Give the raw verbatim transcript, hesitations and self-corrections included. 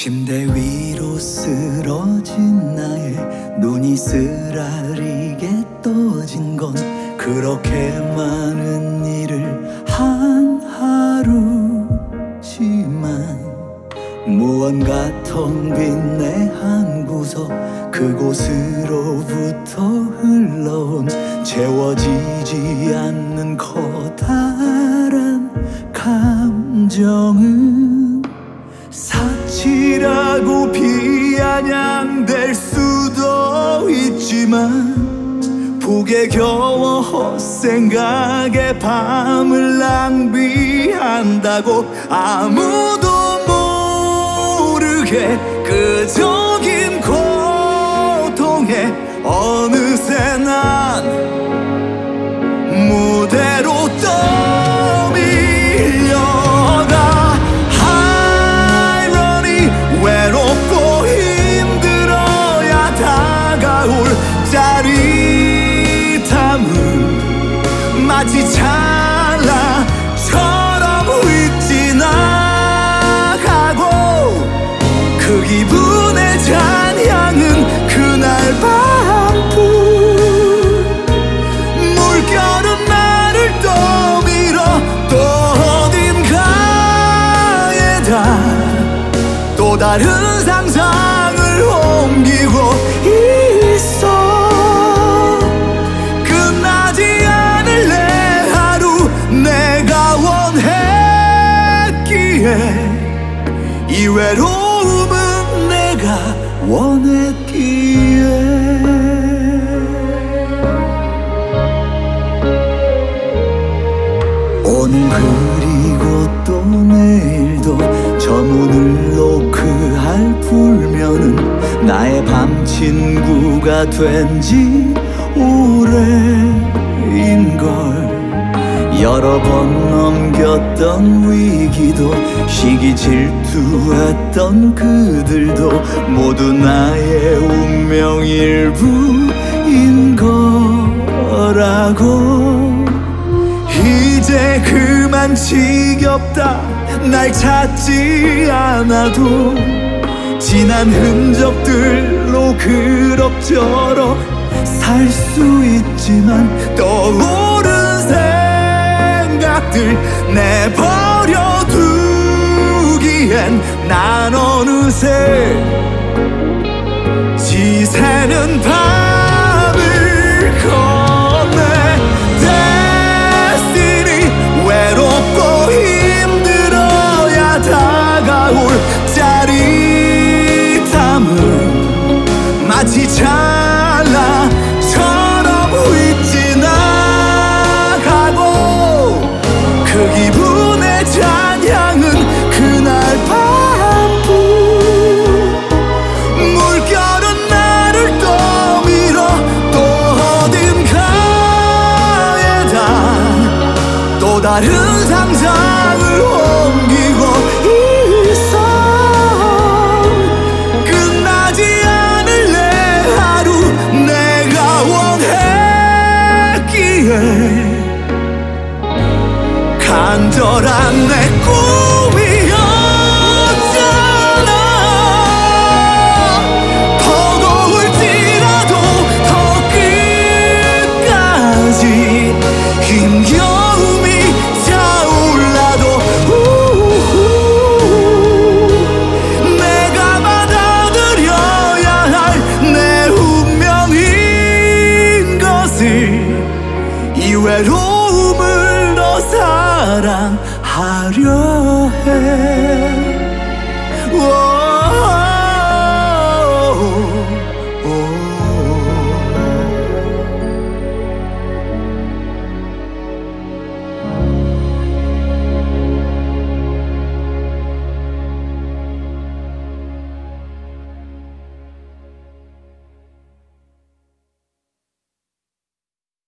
침대 위로 쓰러진 나의 눈이 쓰라리게 떠진 건 그렇게 많은 일을 한 하루지만 무언가 텅 빈 내 한 구석 그곳으로부터 흘러온 채워지지 않는 커다란 감정은 사치라고 비아냥될 수도 있지만 북에 겨워 헛생각에 밤을 낭비한다고 아무도 모르게 그저 긴 고통에 어느새 난 무대로 떠밀려가 하이러니 외롭고 힘들어야 다가올 짜릿함은 마치 찰나처럼 휙 지나가고 그 기분의 잔향은 그날 밤뿐 물결은 나를 떠밀어 또 어딘가에다 또 다른 상상을 옮기고 있어. 끝나지 않을 내 하루 내가 원했기에 이 외로움은 내가 원했기에 오늘 그리고 또 내일도 저 문을 노크할 불면은 나의 밤 친구가 된 지 오래인걸. 여러 번 넘겼던 위기도 시기 질투했던 그들도 모두 나의 운명 일부인 거라고. 이제 그만 지겹다 날 찾지 않아도 지난 흔적들로 그럭저럭 살 수 있지만 떠오른 생각들 내버려 두기엔 난 어느새 지새는 밤을 건네 데스티니 외롭고 힘들어야 다가올 짜릿함은 마치 찰나처럼 휙 지나가고 그 기분의 잔향은 그날 밤뿐 물결은 나를 떠밀어 또 어딘가에다 또 다른 상상을 옮기고 있어. 끝나지 않을 내 하루 내가 원했기에 간절한 내 꿈이었잖아. 버거울지라도 더 끝까지 힘겨움이 차올라도 우후 내가 받아들여야 할 내 운명인 것을 이 외로움을 더 사랑하려 해.